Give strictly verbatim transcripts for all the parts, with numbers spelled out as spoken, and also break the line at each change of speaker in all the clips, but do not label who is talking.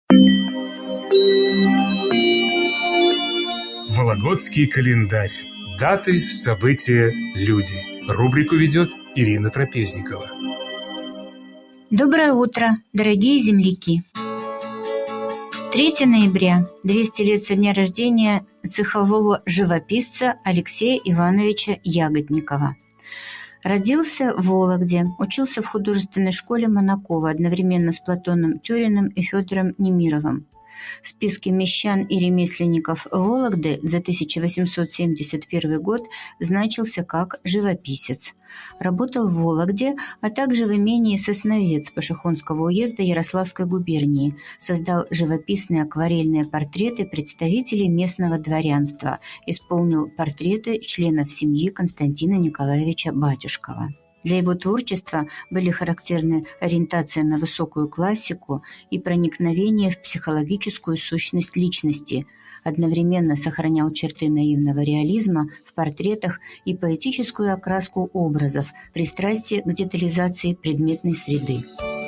Вологодский календарь. Даты, события, люди. Рубрику ведет Ирина Трапезникова.
Доброе утро, дорогие земляки! третьего ноября, двести лет со дня рождения цехового живописца Алексея Ивановича Ягодникова. Родился в Вологде, учился в художественной школе Монакова одновременно с Платоном Тюриным и Федором Немировым. В списке мещан и ремесленников Вологды за тысяча восемьсот семьдесят первый год значился как живописец. Работал в Вологде, а также в имении Сосновец Пашихонского уезда Ярославской губернии. Создал живописные акварельные портреты представителей местного дворянства. Исполнил портреты членов семьи Константина Николаевича Батюшкова. Для его творчества были характерны ориентация на высокую классику и проникновение в психологическую сущность личности. Одновременно сохранял черты наивного реализма в портретах и поэтическую окраску образов, пристрастие к детализации предметной среды.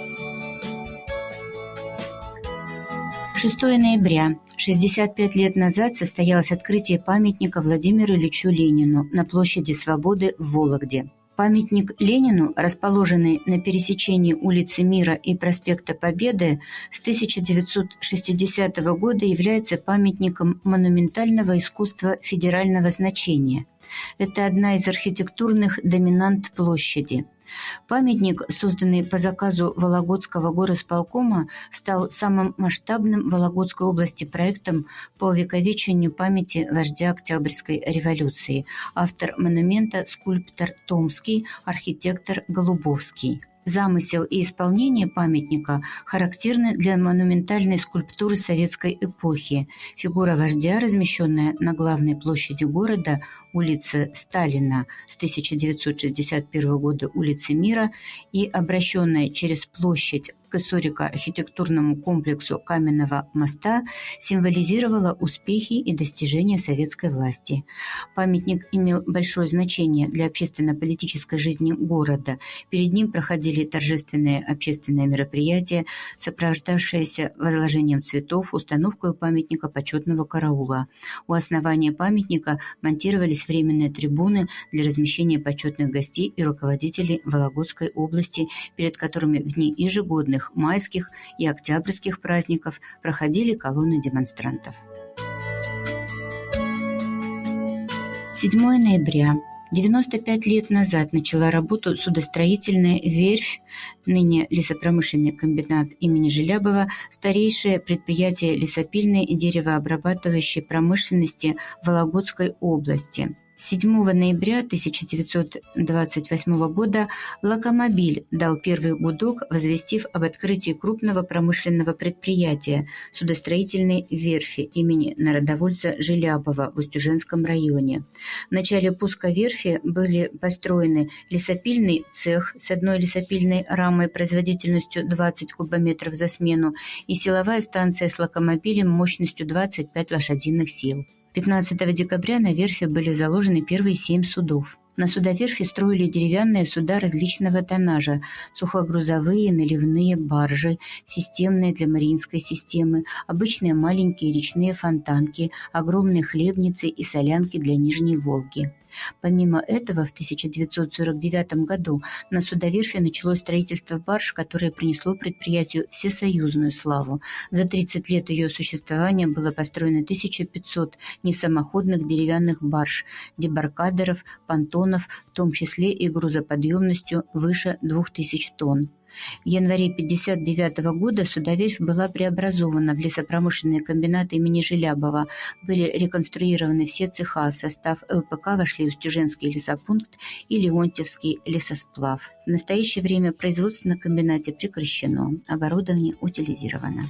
шестого ноября. шестьдесят пять лет назад состоялось открытие памятника Владимиру Ильичу Ленину на площади Свободы в Вологде. Памятник Ленину, расположенный на пересечении улицы Мира и проспекта Победы, с тысяча девятьсот шестидесятого года является памятником монументального искусства федерального значения. Это одна из архитектурных доминант площади. Памятник, созданный по заказу Вологодского горосполкома, стал самым масштабным в Вологодской области проектом по увековечению памяти вождя Октябрьской революции. Автор монумента – скульптор Томский, архитектор Голубовский. Замысел и исполнение памятника характерны для монументальной скульптуры советской эпохи. Фигура вождя, размещенная на главной площади города, улице Сталина, с тысяча девятьсот шестьдесят первого года улице Мира, и обращенная через площадь к историко-архитектурному комплексу Каменного моста, символизировала успехи и достижения советской власти. Памятник имел большое значение для общественно-политической жизни города. Перед ним проходили торжественные общественные мероприятия, сопровождавшиеся возложением цветов, установкой у памятника почетного караула. У основания памятника монтировались временные трибуны для размещения почетных гостей и руководителей Вологодской области, перед которыми в дни ежегодных майских и октябрьских праздников проходили колонны демонстрантов. седьмого ноября. девяносто пять лет назад начала работу судостроительная верфь, ныне лесопромышленный комбинат имени Желябова, старейшее предприятие лесопильной и деревообрабатывающей промышленности Вологодской области. седьмого ноября тысяча девятьсот двадцать восьмого года «Локомобиль» дал первый гудок, возвестив об открытии крупного промышленного предприятия судостроительной верфи имени народовольца Желябова в Устюженском районе. В начале пуска верфи были построены лесопильный цех с одной лесопильной рамой производительностью двадцать кубометров за смену и силовая станция с локомобилем мощностью двадцать пять лошадиных сил. пятнадцатого декабря на верфи были заложены первые семь судов. На судоверфи строили деревянные суда различного тоннажа, сухогрузовые, наливные баржи, системные для Мариинской системы, обычные маленькие речные фонтанки, огромные хлебницы и солянки для Нижней Волги. Помимо этого, в тысяча девятьсот сорок девятом году на судоверфи началось строительство барж, которое принесло предприятию всесоюзную славу. За тридцать лет ее существования было построено тысяча пятьсот несамоходных деревянных барж, дебаркадеров, понтонов, в том числе и грузоподъемностью выше двух тысяч тонн. В январе тысяча девятьсот пятьдесят девятого года судоверфь была преобразована в лесопромышленный комбинат имени Желябова. Были реконструированы все цеха. В состав эл пэ ка вошли Устюженский лесопункт и Леонтьевский лесосплав. В настоящее время производство на комбинате прекращено, оборудование утилизировано.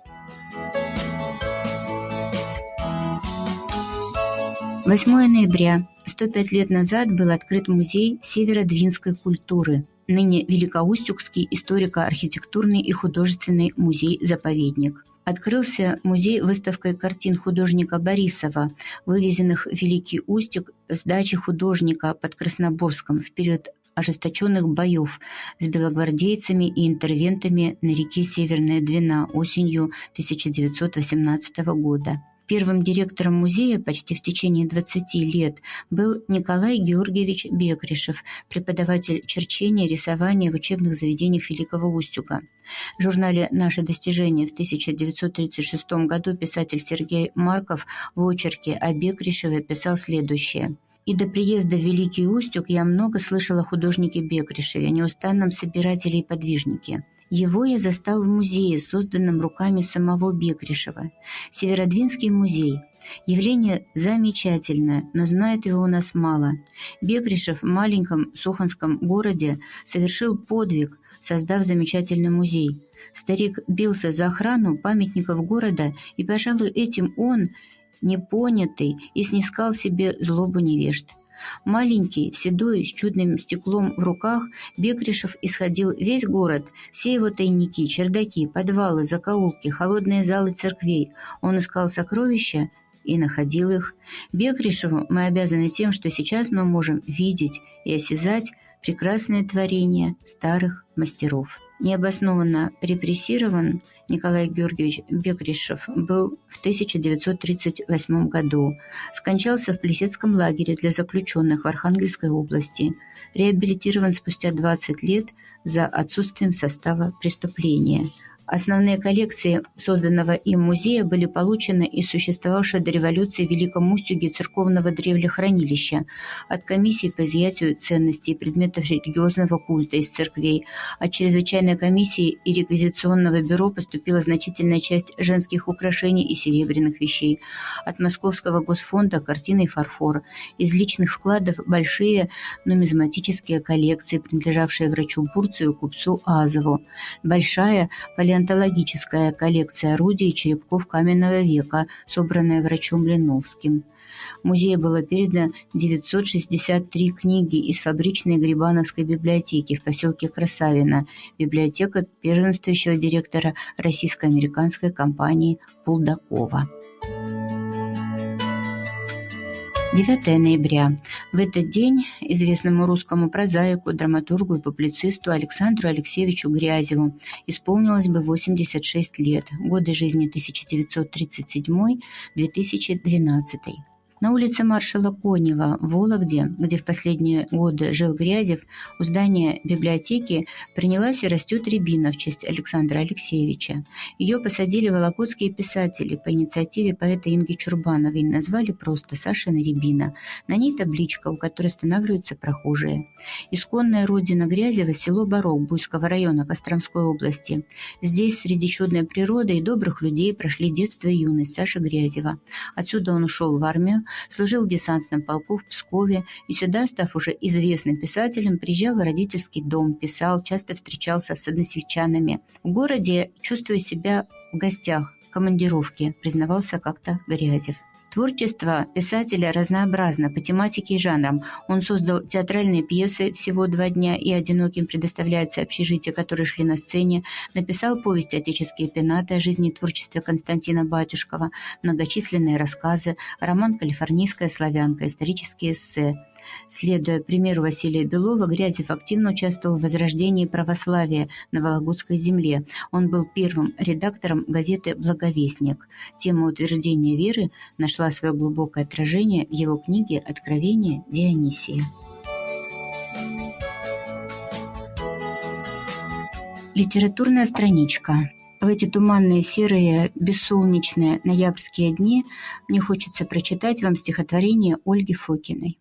восьмого ноября. сто пять лет назад был открыт музей северодвинской культуры, ныне Великоустюгский историко-архитектурный и художественный музей-заповедник. Открылся музей выставкой картин художника Борисова, вывезенных в Великий Устюг с дачи художника под Красноборском в период ожесточенных боев с белогвардейцами и интервентами на реке Северная Двина осенью тысяча девятьсот восемнадцатого года. Первым директором музея почти в течение двадцати лет был Николай Георгиевич Бекришев, преподаватель черчения и рисования в учебных заведениях Великого Устюга. В журнале «Наши достижения» в тысяча девятьсот тридцать шестом году писатель Сергей Марков в очерке о Бекришеве писал следующее. «И до приезда в Великий Устюг я много слышал о художнике Бекришеве, неустанном собирателе и подвижнике. Его я застал в музее, созданном руками самого Бекришева. Северодвинский музей. Явление замечательное, но знает его у нас мало. Бекришев в маленьком Суханском городе совершил подвиг, создав замечательный музей. Старик бился за охрану памятников города, и, пожалуй, этим он, непонятый, и снискал себе злобу невежд. Маленький, седой, с чудным стеклом в руках, Бекришев исходил весь город, все его тайники, чердаки, подвалы, закоулки, холодные залы церквей. Он искал сокровища и находил их. Бекришеву мы обязаны тем, что сейчас мы можем видеть и осязать прекрасное творение старых мастеров». Необоснованно репрессирован Николай Георгиевич Бекришев был в тысяча девятьсот тридцать восьмом году. Скончался в Плесецком лагере для заключенных в Архангельской области. Реабилитирован спустя двадцать лет за отсутствием состава преступления. Основные коллекции созданного им музея были получены из существовавшего до революции в Великом Устюге церковного древлехранилища, от комиссии по изъятию ценностей и предметов религиозного культа из церквей. От чрезвычайной комиссии и реквизиционного бюро поступила значительная часть женских украшений и серебряных вещей. От Московского госфонда картины и фарфор. Из личных вкладов большие нумизматические коллекции, принадлежавшие врачу Бурцию и купцу Азову. Большая палеонтологическая коллекция орудий и черепков каменного века, собранная врачом Блиновским. В музее было передано девятьсот шестьдесят три книги из фабричной Грибановской библиотеки в поселке Красавино, библиотека первенствующего директора российско-американской компании Булдакова. девятого ноября. В этот день известному русскому прозаику, драматургу и публицисту Александру Алексеевичу Грязеву исполнилось бы восемьдесят шесть лет, годы жизни тысяча девятьсот тридцать седьмой — две тысячи двенадцатый. На улице маршала Конева в Вологде, где в последние годы жил Грязев, у здания библиотеки принялась и растет рябина в честь Александра Алексеевича. Ее посадили вологодские писатели по инициативе поэта Инги Чурбановой и назвали просто «Сашина рябина». На ней табличка, у которой останавливаются прохожие. Исконная родина Грязева – село Барок Буйского района Костромской области. Здесь среди чудной природы и добрых людей прошли детство и юность Саши Грязева. Отсюда он ушел в армию, служил в десантном полку в Пскове и сюда, став уже известным писателем, приезжал в родительский дом, писал, часто встречался с односельчанами. В городе чувствую себя в гостях, командировке, признавался как-то Грязев. Творчество писателя разнообразно по тематике и жанрам. Он создал театральные пьесы «Всего два дня» и «Одиноким предоставляется общежитие», которые шли на сцене. Написал повести «Отеческие пенаты» о жизни и творчестве Константина Батюшкова, многочисленные рассказы, роман «Калифорнийская славянка», исторические эссе. Следуя примеру Василия Белова, Грязев активно участвовал в возрождении православия на Вологодской земле. Он был первым редактором газеты «Благовестник». Тема утверждения веры нашла свое глубокое отражение в его книге «Откровение Дионисия». Литературная страничка. В эти туманные, серые, бессолнечные ноябрьские дни мне хочется прочитать вам стихотворение Ольги Фокиной.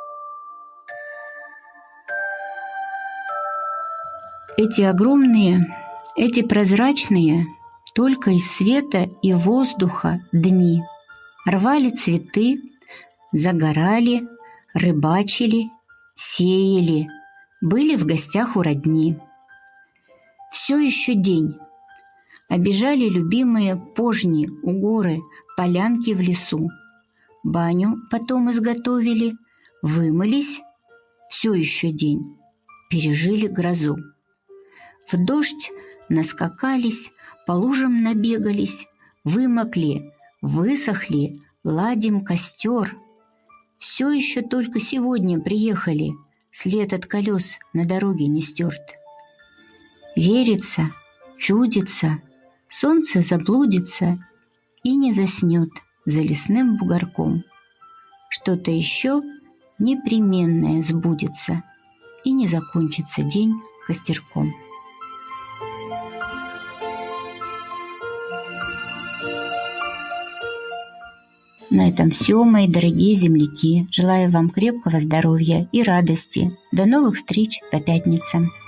Эти огромные, эти прозрачные, только из света и воздуха дни рвали цветы, загорали, рыбачили, сеяли, были в гостях у родни. Все еще день. Обежали любимые пожни у горы, полянки в лесу. Баню потом изготовили, вымылись. Все еще день. Пережили грозу. В дождь наскакались, по лужам набегались, вымокли, высохли, ладим костер. Все еще только сегодня приехали, след от колес на дороге не стерт. Верится, чудится, солнце заблудится и не заснет за лесным бугорком. Что-то еще непременное сбудется, и не закончится день костерком. На этом все, мои дорогие земляки. Желаю вам крепкого здоровья и радости. До новых встреч по пятницам.